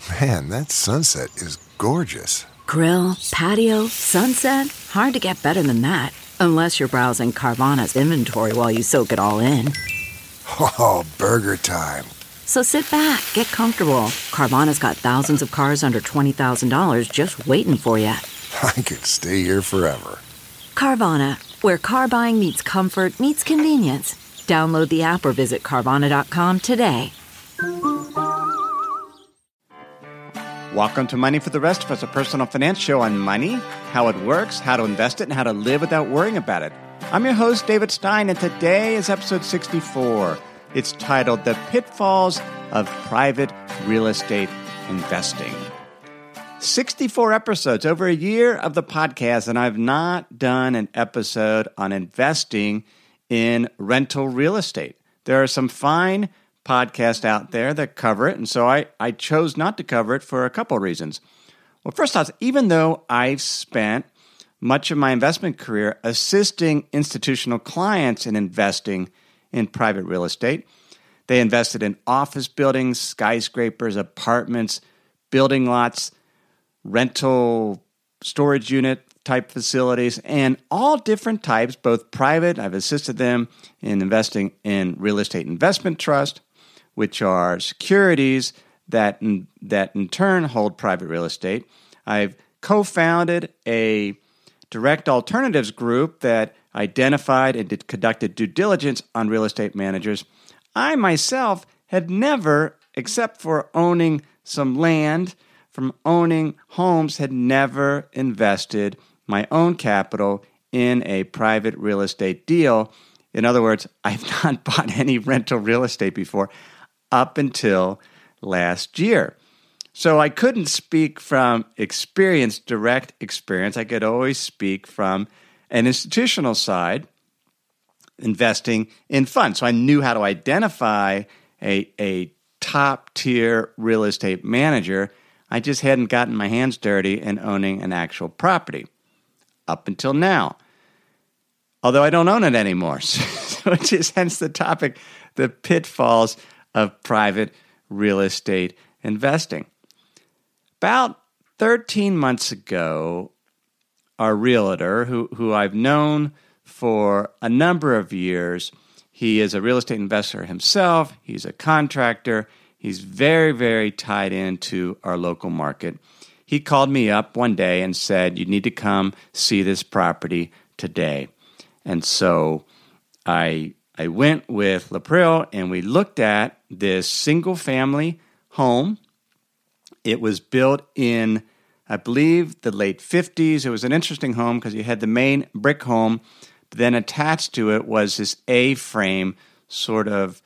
Man, that sunset is gorgeous. Grill, patio, sunset. Hard to get better than that. Unless you're browsing Carvana's inventory while you soak it all in. Oh, burger time. So sit back, get comfortable. Carvana's got thousands of cars under $20,000 just waiting for you. I could stay here forever. Carvana, where car buying meets comfort meets convenience. Download the app or visit Carvana.com today. Welcome to Money for the Rest of Us, a personal finance show on money, how it works, how to invest it, and how to live without worrying about it. I'm your host, David Stein, and today is episode 64. It's titled The Pitfalls of Private Real Estate Investing. 64 episodes, over a year of the podcast, and I've not done an episode on investing in rental real estate. There are some fine podcasts out there that cover it, and so I chose not to cover it for a couple of reasons. Well, first off, even though I've spent much of my investment career assisting institutional clients in investing in private real estate, they invested in office buildings, skyscrapers, apartments, building lots, rental storage unit type facilities, and all different types, both private. I've assisted them in investing in real estate investment trust, which are securities that in turn hold private real estate. I've co-founded a direct alternatives group that identified and conducted due diligence on real estate managers. I myself had never, except for owning some land, from owning homes, had never invested my own capital in a private real estate deal. In other words, I've not bought any rental real estate before up until last year. So I couldn't speak from experience, direct experience. I could always speak from an institutional side, investing in funds. So I knew how to identify a top-tier real estate manager. I just hadn't gotten my hands dirty in owning an actual property up until now. Although I don't own it anymore. So it just hence the topic, the pitfalls of private real estate investing. About 13 months ago, our realtor, who I've known for a number of years, he is a real estate investor himself, he's a contractor, he's very, very tied into our local market. He called me up one day and said, "You need to come see this property today." And so I went with Lapril and we looked at this single-family home. It was built in, I believe, the late 50s. It was an interesting home because you had the main brick home, but then attached to it was this A-frame sort of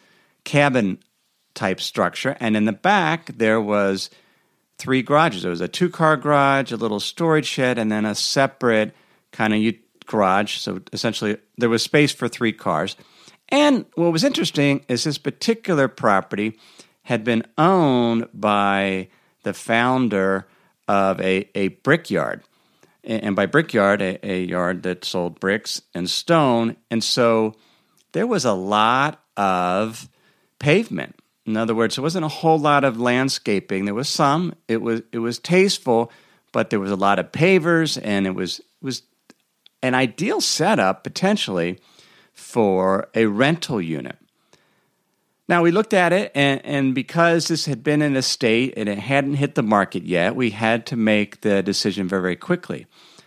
cabin-type structure. And in the back, there was 3 garages. There was a 2-car garage, a little storage shed, and then a separate kind of garage. So essentially, there was space for 3 cars. And what was interesting is this particular property had been owned by the founder of a brickyard. And by brickyard, a yard that sold bricks and stone. And so there was a lot of pavement. In other words, there wasn't a whole lot of landscaping. There was some. It was tasteful, but there was a lot of pavers, and it was an ideal setup potentially for a rental unit. Now, we looked at it, and because this had been in a state and it hadn't hit the market yet, we had to make the decision very, very quickly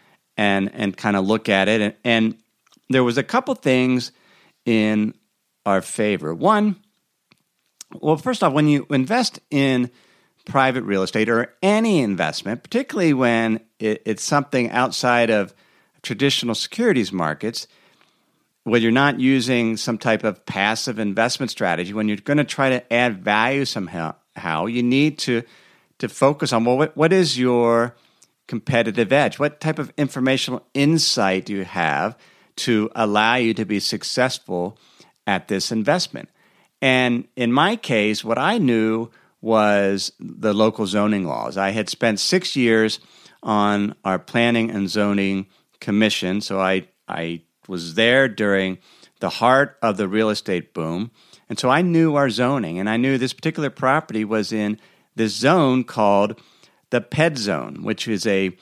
and kind of look at it. And there was a couple things in our favor. One, well, first off, when you invest in private real estate or any investment, particularly when it's something outside of traditional securities markets, where you're not using some type of passive investment strategy, when you're going to try to add value somehow, you need to focus on, well, what is your competitive edge? What type of informational insight do you have to allow you to be successful at this investment? And in my case, what I knew was the local zoning laws. I had spent 6 years on our planning and zoning commission, so I was there during the heart of the real estate boom. And so I knew our zoning, and I knew this particular property was in this zone called the PED zone, which is a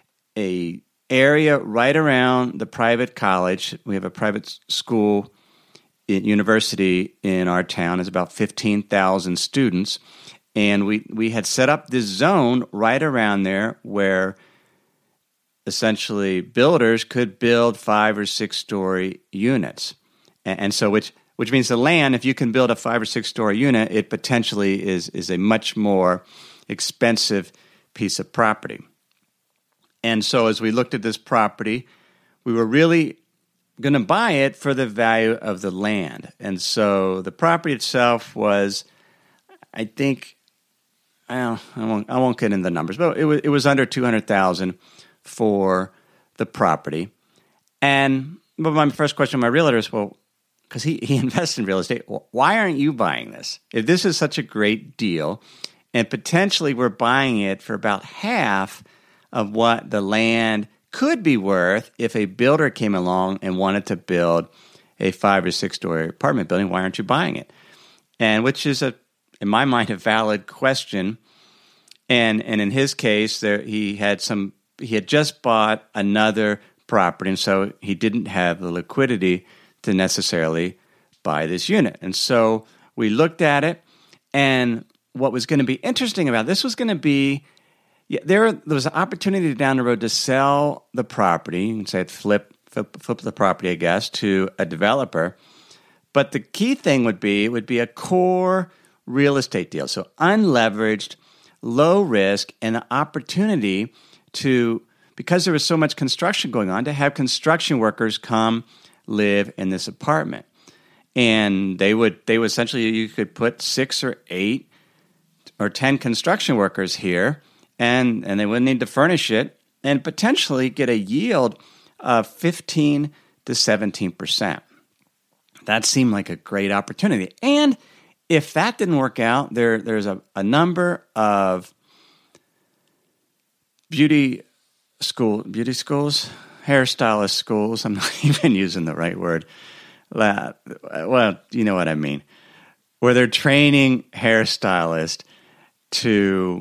area right around the private college. We have a private school university in our town. It's about 15,000 students. And we had set up this zone right around there where essentially builders could build 5 or 6 story units. And so which means the land, if you can build a 5 or 6 story unit, it potentially is a much more expensive piece of property. And so as we looked at this property, we were really going to buy it for the value of the land. And so the property itself was, I think, I won't get into the numbers, but it was under $200,000 for the property. But my first question to my realtor is, well, because he invests in real estate, why aren't you buying this? If this is such a great deal, and potentially we're buying it for about half of what the land could be worth if a builder came along and wanted to build a 5 or 6 story apartment building, why aren't you buying it? And which is, in my mind, a valid question. And in his case, he had just bought another property, and so he didn't have the liquidity to necessarily buy this unit. And so we looked at it, and what was going to be interesting about this was going to be, there was an opportunity down the road to sell the property. You can say flip the property, I guess, to a developer. But the key thing would be a core real estate deal. So unleveraged, low risk, and the opportunity to, because there was so much construction going on, to have construction workers come live in this apartment. And they would essentially, you could put 6 or 8 or 10 construction workers here, and they wouldn't need to furnish it, and potentially get a yield of 15 to 17%. That seemed like a great opportunity. And if that didn't work out, there's a number of beauty schools, hairstylist schools. I'm not even using the right word. Well, you know what I mean. Where they're training hairstylists to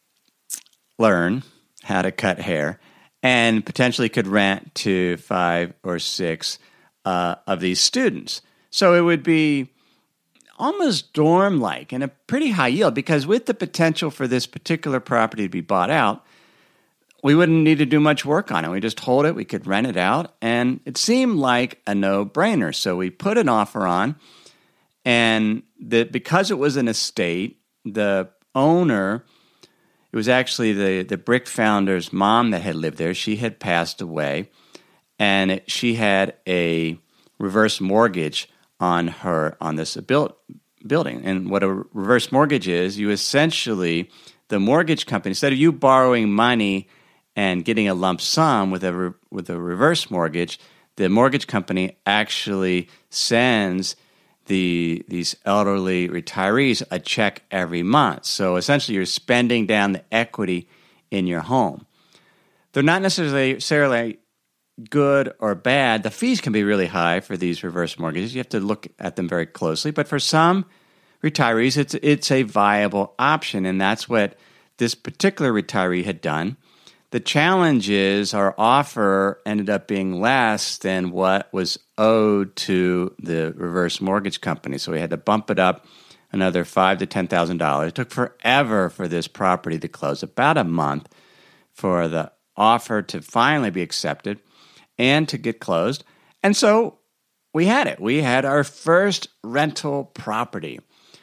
learn how to cut hair, and potentially could rent to 5 or 6 of these students. So it would be almost dorm-like and a pretty high yield, because with the potential for this particular property to be bought out, we wouldn't need to do much work on it. We just hold it, we could rent it out, and it seemed like a no-brainer. So we put an offer on, and because it was an estate, the owner, it was actually the brick founder's mom that had lived there. She had passed away, and she had a reverse mortgage on this building. And what a reverse mortgage is, you essentially, the mortgage company, instead of you borrowing money and getting a lump sum with a reverse mortgage, the mortgage company actually sends these elderly retirees a check every month. So essentially you're spending down the equity in your home. They're not necessarily good or bad. The fees can be really high for these reverse mortgages. You have to look at them very closely. But for some retirees, it's a viable option, and that's what this particular retiree had done. The challenge is our offer ended up being less than what was owed to the reverse mortgage company. So we had to bump it up another $5,000 to $10,000. It took forever for this property to close, about a month for the offer to finally be accepted and to get closed. And so we had it. We had our first rental property.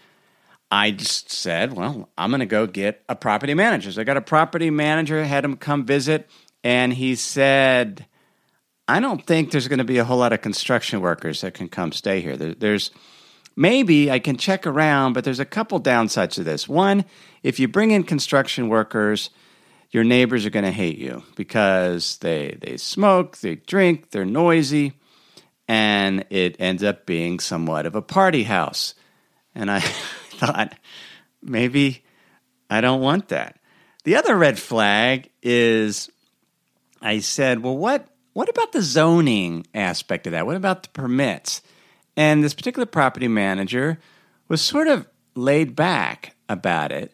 I just said, well, I'm going to go get a property manager. So I got a property manager, had him come visit, and he said, I don't think there's going to be a whole lot of construction workers that can come stay here. There's maybe I can check around, but there's a couple downsides to this. One, if you bring in construction workers, your neighbors are going to hate you because they smoke, they drink, they're noisy, and it ends up being somewhat of a party house. And I thought, maybe I don't want that. The other red flag is I said, well, what about the zoning aspect of that? What about the permits? And this particular property manager was sort of laid back about it.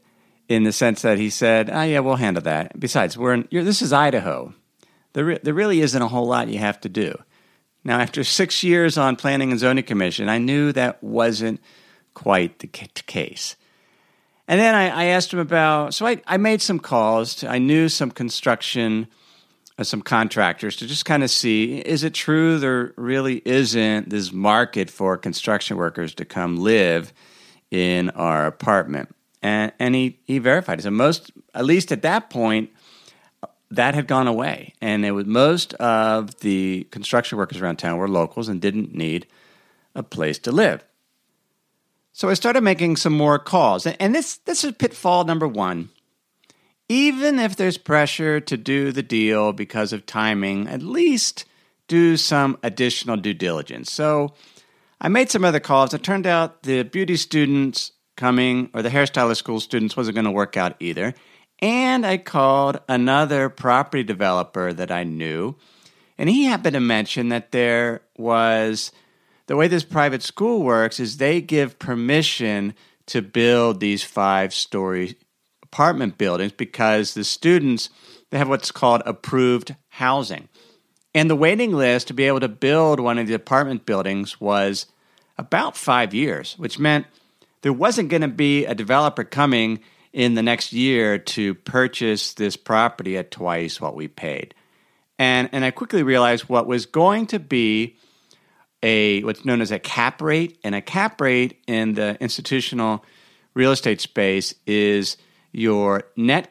in the sense that he said, "Oh yeah, we'll handle that." Besides, this is Idaho. There really isn't a whole lot you have to do. Now, after 6 years on Planning and Zoning Commission, I knew that wasn't quite the case. And then I asked him about, so I made some calls. I knew some construction, some contractors to just kind of see, is it true there really isn't this market for construction workers to come live in our apartment? And he verified. He said at least at that point, that had gone away. And it was most of the construction workers around town were locals and didn't need a place to live. So I started making some more calls. And this is pitfall number one. Even if there's pressure to do the deal because of timing, at least do some additional due diligence. So I made some other calls. It turned out the beauty students coming, or the hairstylist school students, wasn't going to work out either. And I called another property developer that I knew. And he happened to mention that there was, the way this private school works is they give permission to build these 5-story apartment buildings because the students, they have what's called approved housing. And the waiting list to be able to build one of the apartment buildings was about 5 years, which meant there wasn't going to be a developer coming in the next year to purchase this property at twice what we paid. And I quickly realized what was going to be what's known as a cap rate. And a cap rate in the institutional real estate space is your net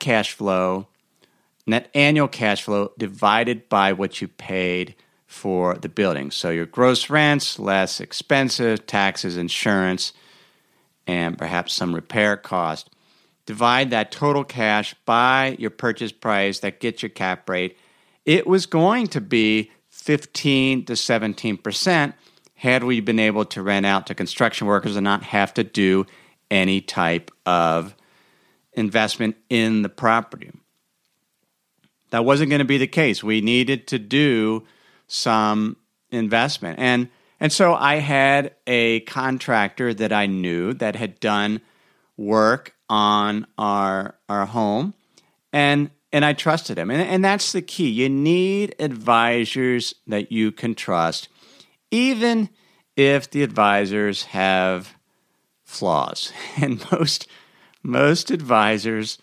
annual cash flow divided by what you paid for the building. So your gross rents, less expenses, taxes, insurance, and perhaps some repair cost. Divide that total cash by your purchase price, that gets your cap rate. It was going to be 15 to 17% had we been able to rent out to construction workers and not have to do any type of investment in the property. That wasn't going to be the case. We needed to do some investment. And so I had a contractor that I knew that had done work on our home, and I trusted him. And that's the key. You need advisors that you can trust, even if the advisors have flaws. And most advisors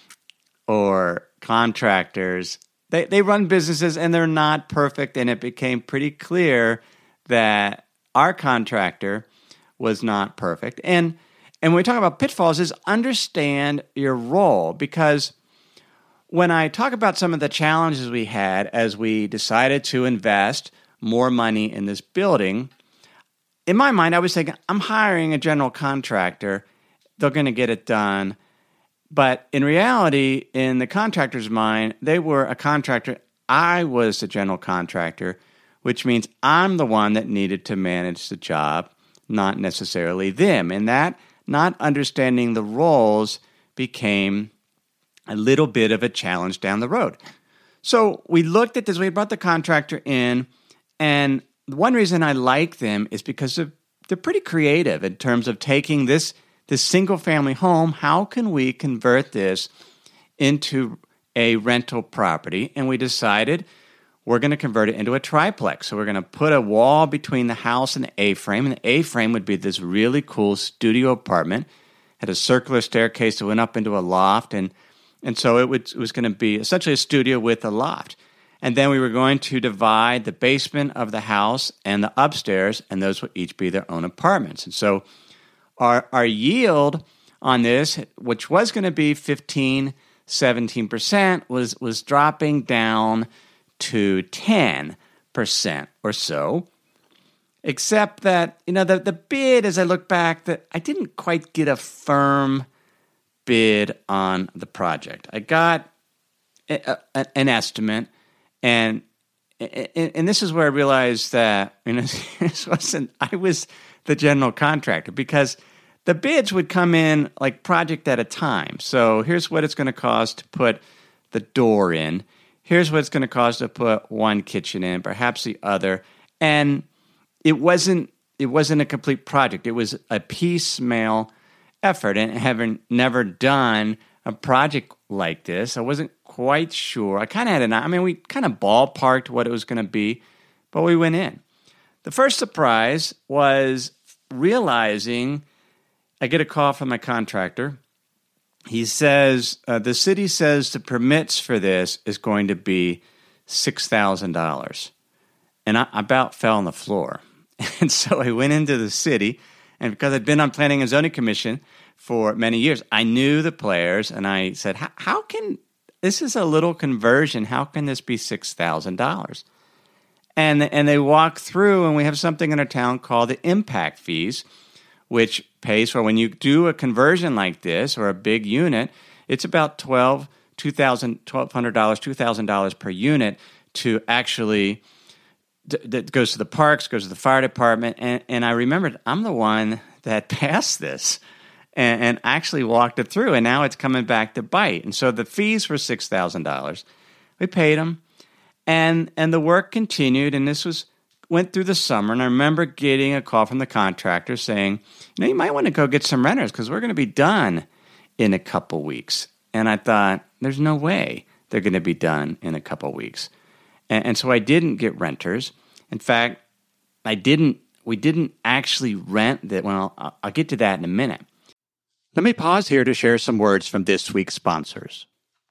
or contractors, they run businesses and they're not perfect, and it became pretty clear that our contractor was not perfect. And when we talk about pitfalls is understand your role, because when I talk about some of the challenges we had as we decided to invest more money in this building, in my mind I was thinking, I'm hiring a general contractor, they're going to get it done. But in reality, in the contractor's mind, they were a contractor. I was the general contractor, which means I'm the one that needed to manage the job, not necessarily them. And that not understanding the roles became a little bit of a challenge down the road. So we looked at this, we brought the contractor in, and one reason I like them is because they're pretty creative in terms of taking this single-family home. How can we convert this into a rental property? And we decided we're going to convert it into a triplex. So we're going to put a wall between the house and the A-frame. And the A-frame would be this really cool studio apartment. Had a circular staircase that went up into a loft. And so it was going to be essentially a studio with a loft. And then we were going to divide the basement of the house and the upstairs, and those would each be their own apartments. And so our yield on this, which was going to be 15, 17%, was dropping down to 10% or so, except that, the bid, as I look back, that I didn't quite get a firm bid on the project. I got an estimate, and this is where I realized that I was the general contractor, because the bids would come in like project at a time. So here's what it's going to cost to put the door in. Here's what it's going to cost to put one kitchen in, perhaps the other. And it wasn't a complete project. It was a piecemeal effort. And having never done a project like this. I wasn't quite sure. I kind of had we kind of ballparked what it was going to be, but we went in. The first surprise was realizing I get a call from my contractor. He says, the city says the permits for this is going to be $6,000. And I about fell on the floor. And so I went into the city, and because I'd been on Planning and Zoning Commission for many years, I knew the players, and I said, how can, this is a little conversion, how can this be $6,000? And they walk through, and we have something in our town called the impact fees, which pays for when you do a conversion like this or a big unit, it's about $1,200, $2,000 per unit to actually, that goes to the parks, goes to the fire department. And I remembered I'm the one that passed this and actually walked it through, and now it's coming back to bite. And so the fees were $6,000. We paid them. And the work continued, and this went through the summer, and I remember getting a call from the contractor saying, you might want to go get some renters because we're going to be done in a couple weeks. And I thought, there's no way they're going to be done in a couple weeks. And so I didn't get renters. In fact, we didn't actually rent that. Well, I'll get to that in a minute. Let me pause here to share some words from this week's sponsors.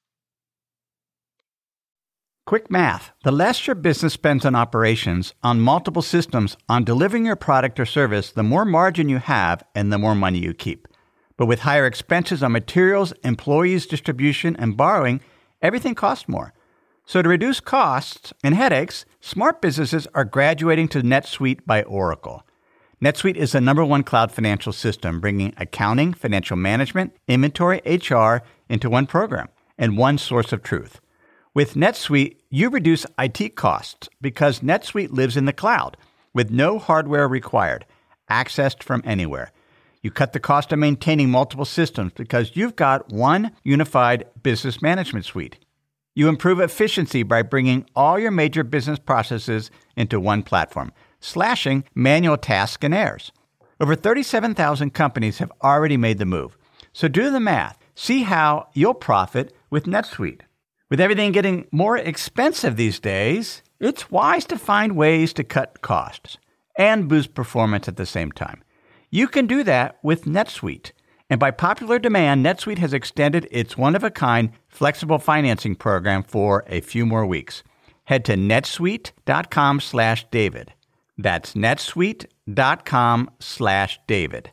Quick math. The less your business spends on operations, on multiple systems, on delivering your product or service, the more margin you have and the more money you keep. But with higher expenses on materials, employees, distribution, and borrowing, everything costs more. So to reduce costs and headaches, smart businesses are graduating to NetSuite by Oracle. NetSuite is the #1 cloud financial system, bringing accounting, financial management, inventory, HR into one program and one source of truth. With NetSuite, you reduce IT costs because NetSuite lives in the cloud with no hardware required, accessed from anywhere. You cut the cost of maintaining multiple systems because you've got one unified business management suite. You improve efficiency by bringing all your major business processes into one platform, slashing manual tasks and errors. Over 37,000 companies have already made the move. So do the math. See how you'll profit with NetSuite. With everything getting more expensive these days, it's wise to find ways to cut costs and boost performance at the same time. You can do that with NetSuite. And by popular demand, NetSuite has extended its one-of-a-kind flexible financing program for a few more weeks. Head to netsuite.com/David. That's netsuite.com/David.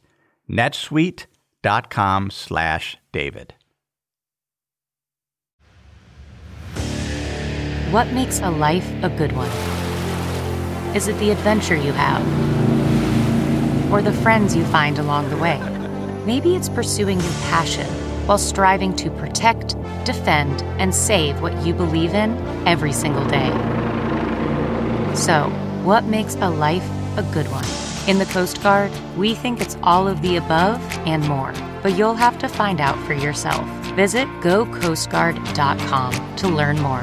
netsuite.com/David. What makes a life a good one? Is it the adventure you have? Or the friends you find along the way? Maybe it's pursuing your passion while striving to protect, defend, and save what you believe in every single day. So, what makes a life a good one? In the Coast Guard, we think it's all of the above and more, but you'll have to find out for yourself. Visit gocoastguard.com to learn more.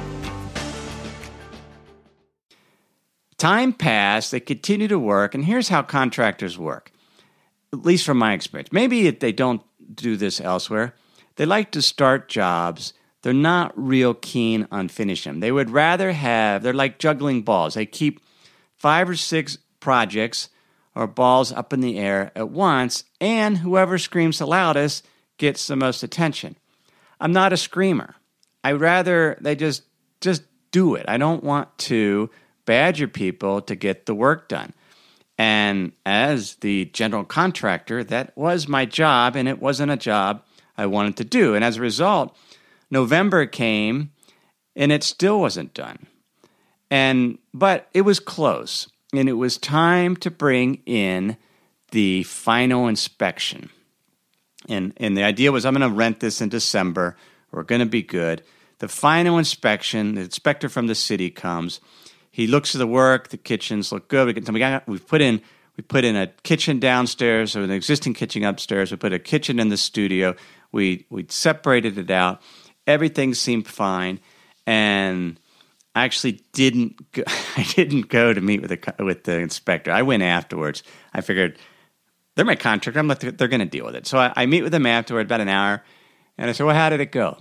Time passed, they continue to work, and here's how contractors work, at least from my experience. Maybe they don't do this elsewhere. They like to start jobs. They're not real keen on finishing them. They would rather they're like juggling balls. They keep 5 or 6 projects or balls up in the air at once, and whoever screams the loudest gets the most attention. I'm not a screamer. I'd rather they just do it. I don't want to badger people to get the work done. And as the general contractor, that was my job, and it wasn't a job I wanted to do. And as a result, November came, and it still wasn't done. But it was close, and it was time to bring in the final inspection. And the idea was, I'm going to rent this in December. We're going to be good. The final inspection, the inspector from the city comes. He looks at the work. The kitchens look good. We put in a kitchen downstairs, or an existing kitchen upstairs. We put a kitchen in the studio. We separated it out. Everything seemed fine, and I actually didn't go to meet with the inspector. I went afterwards. I figured they're my contractor. They're going to deal with it. So I meet with them afterward, about an hour, And I said, well, how did it go?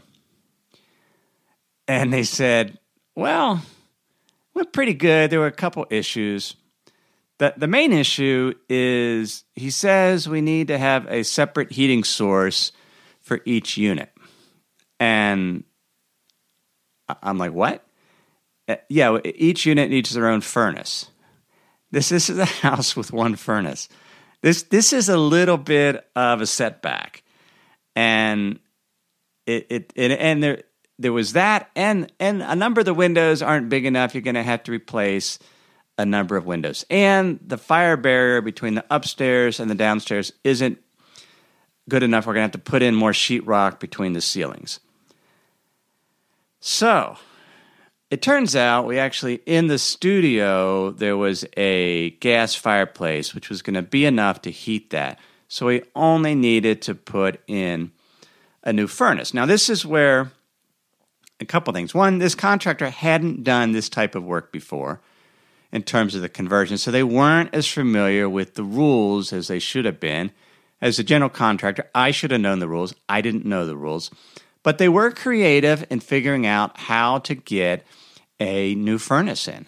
And they said, well, went pretty good. There were a couple issues. The main issue is he says we need to have a separate heating source for each unit. And I'm like, what? Yeah, each unit needs their own furnace. This is a house with one furnace. This is a little bit of a setback. And there was that, and a number of the windows aren't big enough. You're going to have to replace a number of windows. And the fire barrier between the upstairs and the downstairs isn't good enough. We're going to have to put in more sheetrock between the ceilings. So it turns out we actually, in the studio, there was a gas fireplace, which was going to be enough to heat that. So we only needed to put in a new furnace. Now, this is where a couple things. One, this contractor hadn't done this type of work before in terms of the conversion, so they weren't as familiar with the rules as they should have been. As a general contractor, I should have known the rules. I didn't know the rules. But they were creative in figuring out how to get a new furnace in.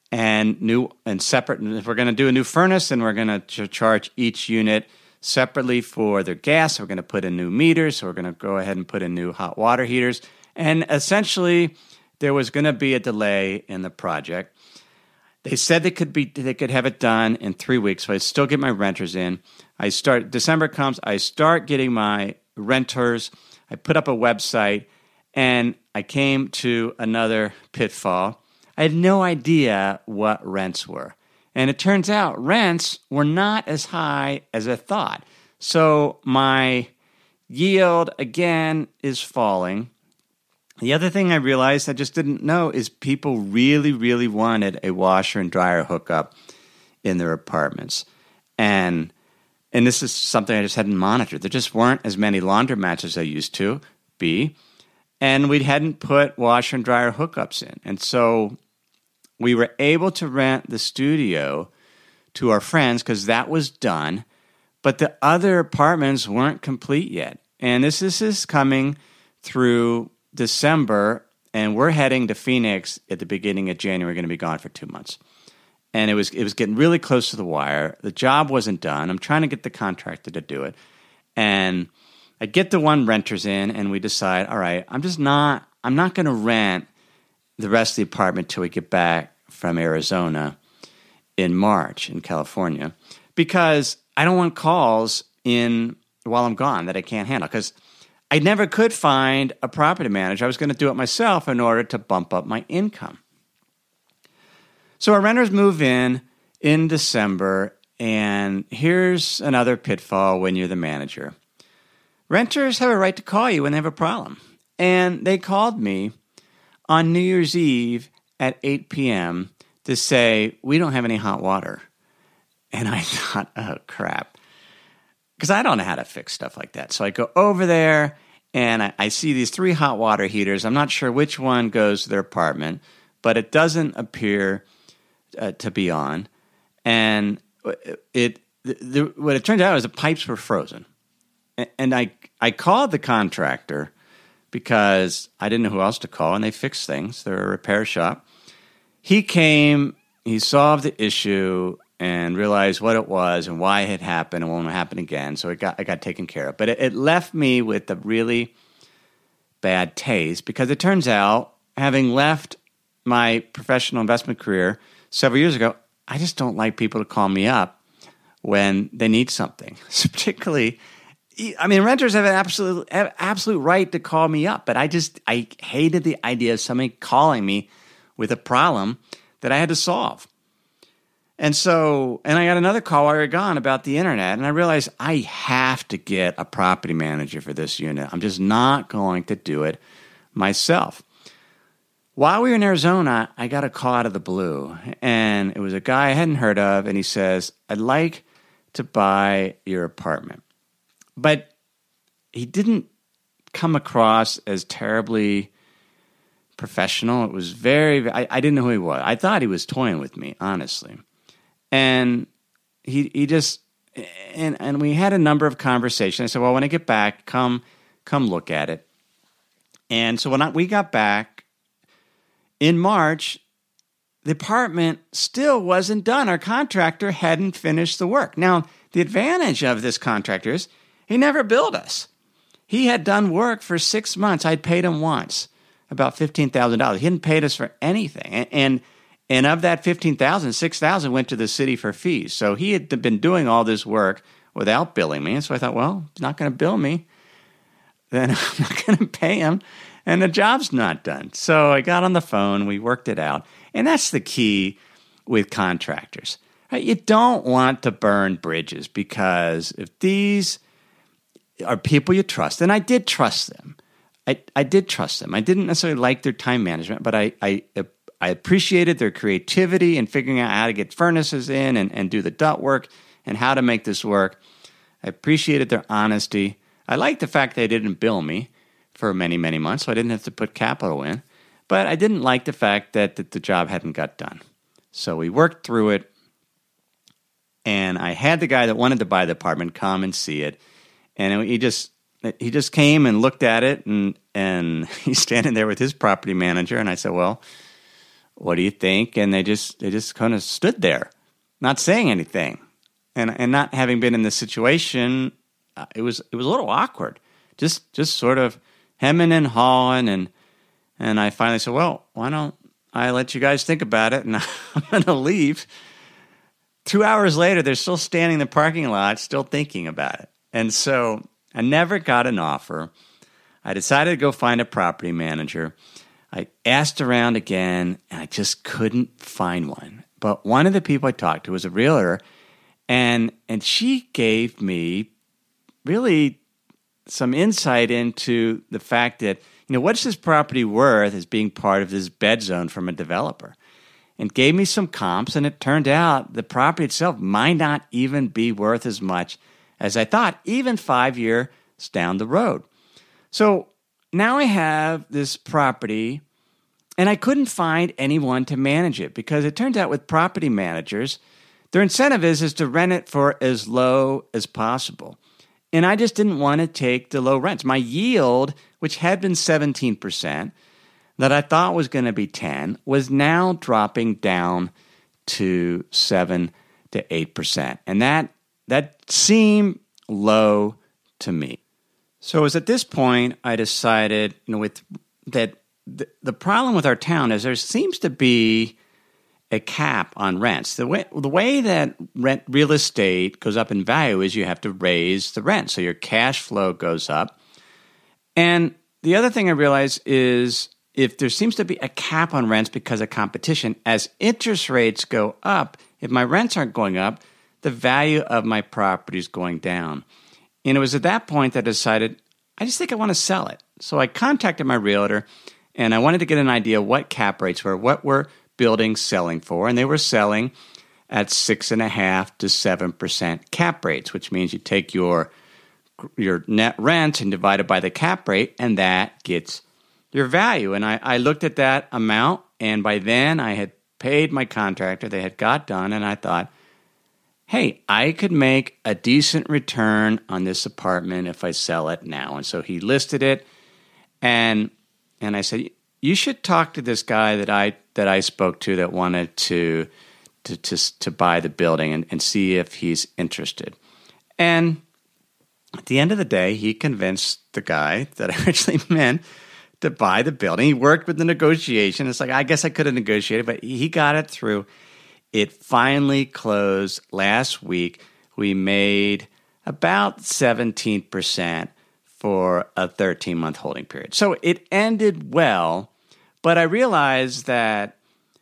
And separate. And if we're going to do a new furnace, then we're going to charge each unit separately for their gas. We're going to put in new meters, so we're going to go ahead and put in new hot water heaters. And essentially, there was going to be a delay in the project. They said they could have it done in 3 weeks, so I still get my renters in. December comes, I start getting my renters. I put up a website, and I came to another pitfall. I had no idea what rents were. And it turns out rents were not as high as I thought. So my yield, again, is falling. The other thing I realized I just didn't know is people really, really wanted a washer and dryer hookup in their apartments. And this is something I just hadn't monitored. There just weren't as many laundromats as there used to be. And we hadn't put washer and dryer hookups in. And so we were able to rent the studio to our friends because that was done. But the other apartments weren't complete yet. And this is coming through December, and we're heading to Phoenix at the beginning of January. We're going to be gone for 2 months. And it was getting really close to the wire. The job wasn't done. I'm trying to get the contractor to do it. And I get the one renters in, and we decide, all right, I'm not going to rent the rest of the apartment till we get back from Arizona in March in California, because I don't want calls in while I'm gone that I can't handle, because I never could find a property manager. I was going to do it myself in order to bump up my income. So our renters move in December, and here's another pitfall when you're the manager. Renters have a right to call you when they have a problem. And they called me on New Year's Eve at 8 p.m. to say, we don't have any hot water. And I thought, oh, crap. Because I don't know how to fix stuff like that. So I go over there, and I see these 3 hot water heaters. I'm not sure which one goes to their apartment, but it doesn't appear to be on. And what it turned out is the pipes were frozen. And I called the contractor because I didn't know who else to call, and they fix things. They're a repair shop. He came, he solved the issue, and realized what it was and why it had happened and won't happen again. So it got taken care of. But it left me with a really bad taste, because it turns out, having left my professional investment career several years ago, I just don't like people to call me up when they need something. So particularly, I mean, renters have an absolute right to call me up, but I hated the idea of somebody calling me with a problem that I had to solve. And I got another call while we were gone about the internet, and I realized I have to get a property manager for this unit. I'm just not going to do it myself. While we were in Arizona, I got a call out of the blue, and it was a guy I hadn't heard of, and he says, I'd like to buy your apartment. But he didn't come across as terribly professional. It was I didn't know who he was. I thought he was toying with me, honestly. And he just, and we had a number of conversations. I said, well, when I get back, come come look at it. And so when we got back in March, the apartment still wasn't done. Our contractor hadn't finished the work. Now, the advantage of this contractor is he never billed us. He had done work for 6 months. I'd paid him once, about $15,000. He hadn't paid us for anything. And of that $15,000, $6,000 went to the city for fees. So he had been doing all this work without billing me. And so I thought, well, he's not going to bill me, then I'm not going to pay him, and the job's not done. So I got on the phone. We worked it out. And that's the key with contractors. Right? You don't want to burn bridges, because if these are people you trust, and I did trust them. I did trust them. I didn't necessarily like their time management, but I appreciated their creativity in figuring out how to get furnaces in and do the duct work and how to make this work. I appreciated their honesty. I liked the fact they didn't bill me for many, many months, so I didn't have to put capital in. But I didn't like the fact that the job hadn't got done. So we worked through it, and I had the guy that wanted to buy the apartment come and see it. And he just came and looked at it, and he's standing there with his property manager. And I said, well, what do you think? And they just kind of stood there, not saying anything. And not having been in this situation, it was a little awkward, just sort of hemming and hawing. And I finally said, well, why don't I let you guys think about it, and I'm going to leave. 2 hours later, they're still standing in the parking lot, still thinking about it. And so I never got an offer. I decided to go find a property manager. I asked around again, and I just couldn't find one. But one of the people I talked to was a realtor, and she gave me really some insight into the fact that, what's this property worth as being part of this bed zone from a developer? And gave me some comps, and it turned out the property itself might not even be worth as much as I thought, even 5 years down the road. So now I have this property, and I couldn't find anyone to manage it, because it turns out with property managers, their incentive is to rent it for as low as possible. And I just didn't want to take the low rents. My yield, which had been 17%, that I thought was going to be 10%, was now dropping down to 7 to 8%. And that seemed low to me. So it was at this point I decided, that the problem with our town is there seems to be a cap on rents. The way that real estate goes up in value is you have to raise the rent, so your cash flow goes up. And the other thing I realized is if there seems to be a cap on rents because of competition, as interest rates go up, if my rents aren't going up, the value of my property is going down. And it was at that point that I decided, I just think I want to sell it. So I contacted my realtor, and I wanted to get an idea what cap rates were, what were buildings selling for, and they were selling at 6.5% to 7% cap rates, which means you take your net rent and divide it by the cap rate, and that gets your value. And I looked at that amount, and by then I had paid my contractor. They had got done, and I thought, hey, I could make a decent return on this apartment if I sell it now. And so he listed it, and I said, you should talk to this guy that I spoke to that wanted to buy the building and see if he's interested. And at the end of the day, he convinced the guy that I originally meant to buy the building. He worked with the negotiation. It's like, I guess I could have negotiated, but he got it through. It finally closed last week. We made about 17% for a 13-month holding period. So it ended well, but I realized that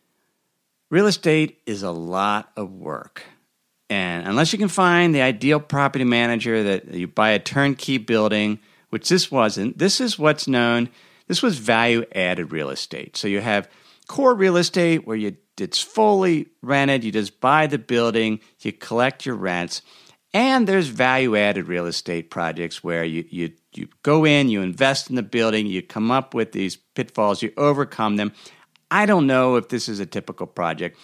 real estate is a lot of work. And unless you can find the ideal property manager that you buy a turnkey building, which this wasn't, this is what's known, this was value-added real estate. So you have core real estate where it's fully rented, you just buy the building, you collect your rents, and there's value-added real estate projects where you go in, you invest in the building, you come up with these pitfalls, you overcome them. I don't know if this is a typical project.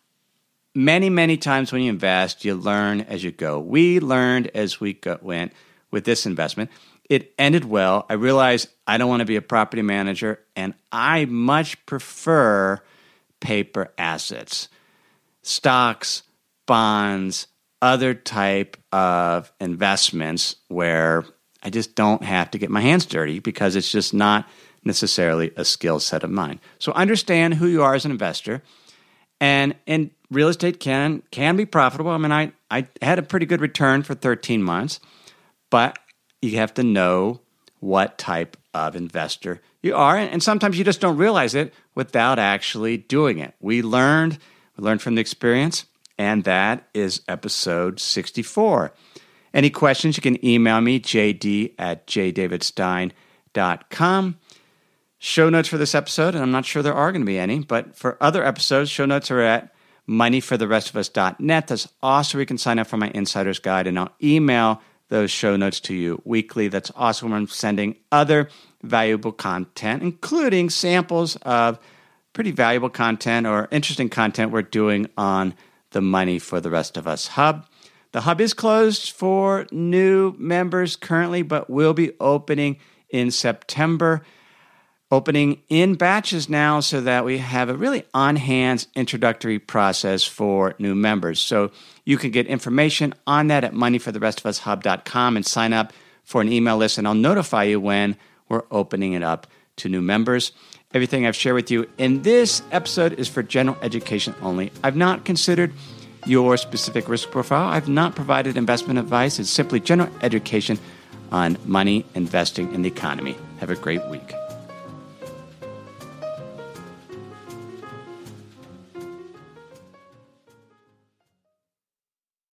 Many, many times when you invest, you learn as you go. We learned as we went with this investment. it ended well. I realized I don't want to be a property manager, and I much prefer paper assets, stocks, bonds, other type of investments where I just don't have to get my hands dirty because it's just not necessarily a skill set of mine. So understand who you are as an investor. And real estate can be profitable. I mean, I had a pretty good return for 13 months, but you have to know what type of investor you are. And sometimes you just don't realize it without actually doing it. We learned from the experience, and that is episode 64. Any questions, you can email me, jd@jdavidstein.com. Show notes for this episode, and I'm not sure there are going to be any, but for other episodes, show notes are at moneyfortherestofus.net. That's also where you can sign up for my Insider's Guide, and I'll email those show notes to you weekly. That's also where I'm sending other valuable content, including samples of pretty valuable content or interesting content we're doing on the Money for the Rest of Us Hub. The Hub is closed for new members currently, but will be opening in September. Opening in batches now so that we have a really on-hands introductory process for new members. So you can get information on that at moneyfortherestofushub.com and sign up for an email list, and I'll notify you when we're opening it up to new members. Everything I've shared with you in this episode is for general education only. I've not considered your specific risk profile. I've not provided investment advice. It's simply general education on money, investing, and the economy. Have a great week.